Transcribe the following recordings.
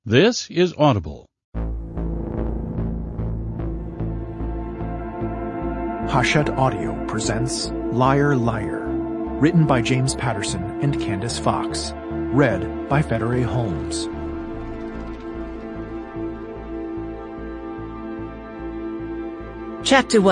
This is Audible. Hachette Audio presents Liar Liar, written by James Patterson and Candace Fox, read by Federae Holmes. Chapter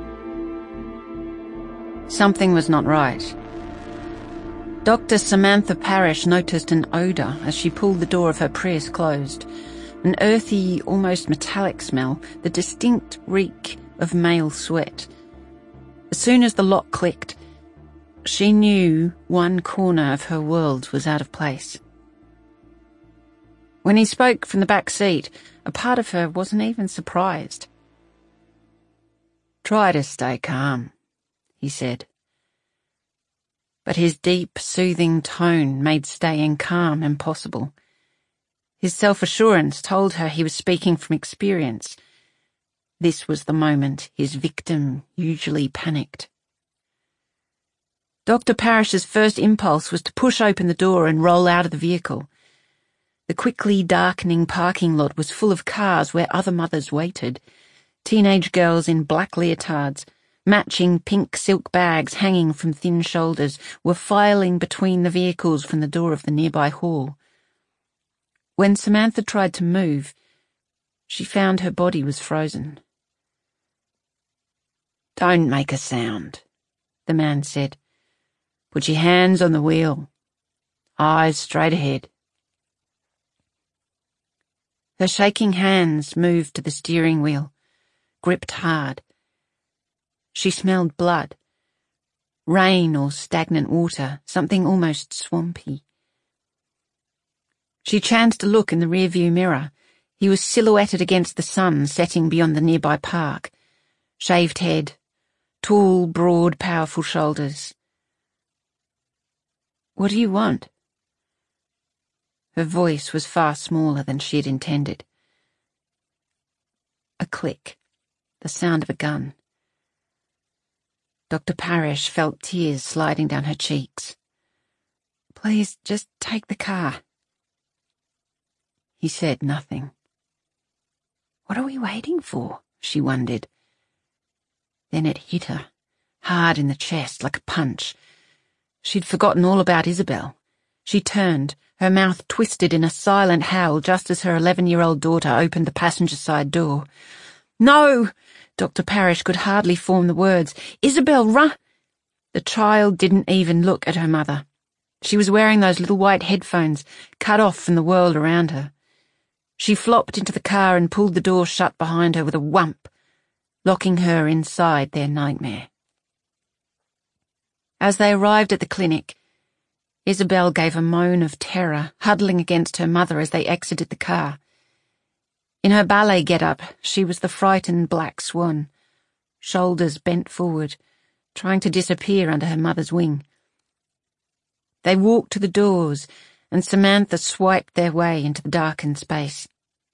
1. Something was not right. Dr. Samantha Parrish noticed an odour as she pulled the door of her Prius closed. An earthy, almost metallic smell, the distinct reek of male sweat. As soon as the lock clicked, she knew one corner of her world was out of place. When he spoke from the back seat, a part of her wasn't even surprised. "Try to stay calm," he said. But his deep, soothing tone made staying calm impossible. His self-assurance told her he was speaking from experience. This was the moment his victim usually panicked. Dr. Parrish's first impulse was to push open the door and roll out of the vehicle. The quickly darkening parking lot was full of cars where other mothers waited. Teenage girls in black leotards, matching pink silk bags hanging from thin shoulders, were filing between the vehicles from the door of the nearby hall. When Samantha tried to move, she found her body was frozen. "Don't make a sound," the man said. "Put your hands on the wheel. Eyes straight ahead." Her shaking hands moved to the steering wheel, gripped hard. She smelled blood. Rain or stagnant water, something almost swampy. She chanced to look in the rearview mirror. He was silhouetted against the sun setting beyond the nearby park. Shaved head, tall, broad, powerful shoulders. "What do you want?" Her voice was far smaller than she had intended. A click, the sound of a gun. Dr. Parrish felt tears sliding down her cheeks. "Please, just take the car." He said nothing. What are we waiting for? She wondered. Then it hit her, hard in the chest like a punch. She'd forgotten all about Isabel. She turned, her mouth twisted in a silent howl just as her 11-year-old daughter opened the passenger side door. "No!" Dr. Parrish could hardly form the words. "Isabel, run!" The child didn't even look at her mother. She was wearing those little white headphones, cut off from the world around her. She flopped into the car and pulled the door shut behind her with a whump, locking her inside their nightmare. As they arrived at the clinic, Isabel gave a moan of terror, huddling against her mother as they exited the car. In her ballet get-up, she was the frightened black swan, shoulders bent forward, trying to disappear under her mother's wing. They walked to the doors, and Samantha swiped their way into the darkened space.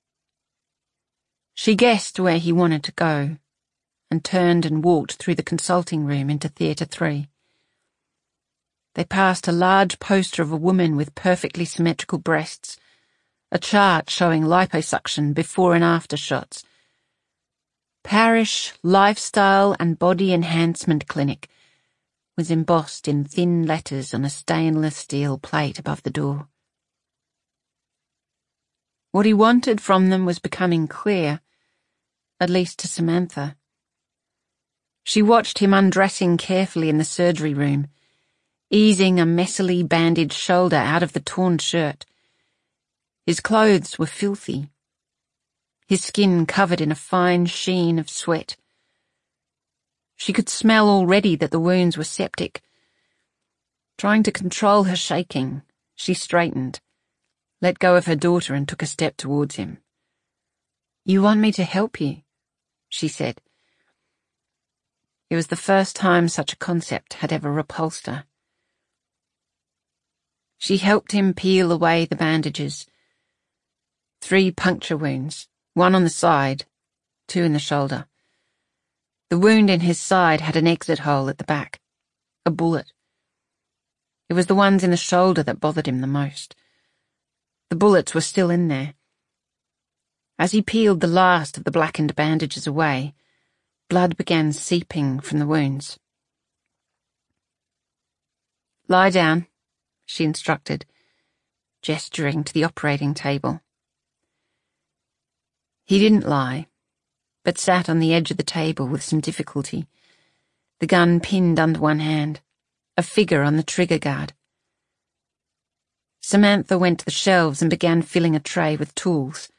She guessed where he wanted to go, and turned and walked through the consulting room into Theatre 3. They passed a large poster of a woman with perfectly symmetrical breasts, a chart showing liposuction before and after shots. Parrish Lifestyle and Body Enhancement Clinic was embossed in thin letters on a stainless steel plate above the door. What he wanted from them was becoming clear, at least to Samantha. She watched him undressing carefully in the surgery room, easing a messily bandaged shoulder out of the torn shirt. His clothes were filthy, his skin covered in a fine sheen of sweat. She could smell already that the wounds were septic. Trying to control her shaking, she straightened, let go of her daughter and took a step towards him. "You want me to help you?" she said. It was the first time such a concept had ever repulsed her. She helped him peel away the bandages. 3 puncture wounds, 1 on the side, 2 in the shoulder. The wound in his side had an exit hole at the back, a bullet. It was the ones in the shoulder that bothered him the most. The bullets were still in there, As he peeled the last of the blackened bandages away, blood began seeping from the wounds. "Lie down," she instructed, gesturing to the operating table. He didn't lie, but sat on the edge of the table with some difficulty, the gun pinned under one hand, a figure on the trigger guard. Samantha went to the shelves and began filling a tray with tools.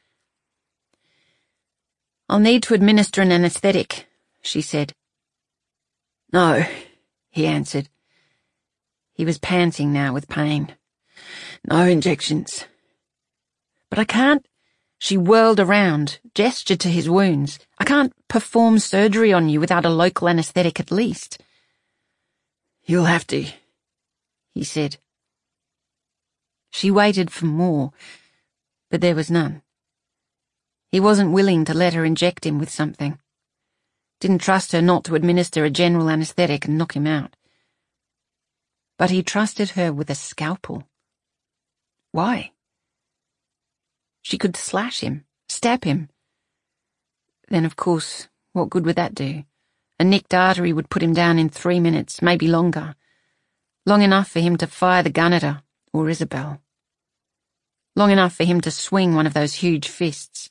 "I'll need to administer an anesthetic," she said. "No," he answered. He was panting now with pain. "No injections." "But I can't—" She whirled around, gestured to his wounds. "I can't perform surgery on you without a local anesthetic at least." "You'll have to," he said. She waited for more, but there was none. He wasn't willing to let her inject him with something. Didn't trust her not to administer a general anesthetic and knock him out. But he trusted her with a scalpel. Why? She could slash him, stab him. Then, of course, what good would that do? A nicked artery would put him down in 3 minutes, maybe longer. Long enough for him to fire the gun at her, or Isabel. Long enough for him to swing one of those huge fists.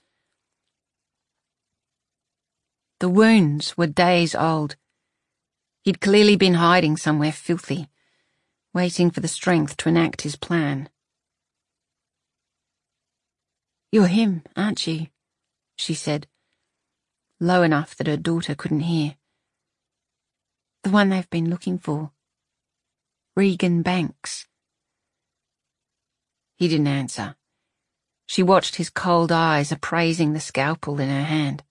The wounds were days old. He'd clearly been hiding somewhere filthy, waiting for the strength to enact his plan. "You're him, aren't you?" she said, low enough that her daughter couldn't hear. "The one they've been looking for. Regan Banks." He didn't answer. She watched his cold eyes appraising the scalpel in her hand.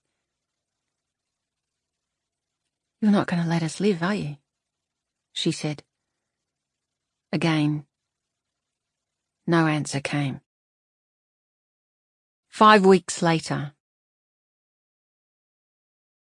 "You're not going to let us live, are you?" she said. Again, no answer came. 5 weeks later,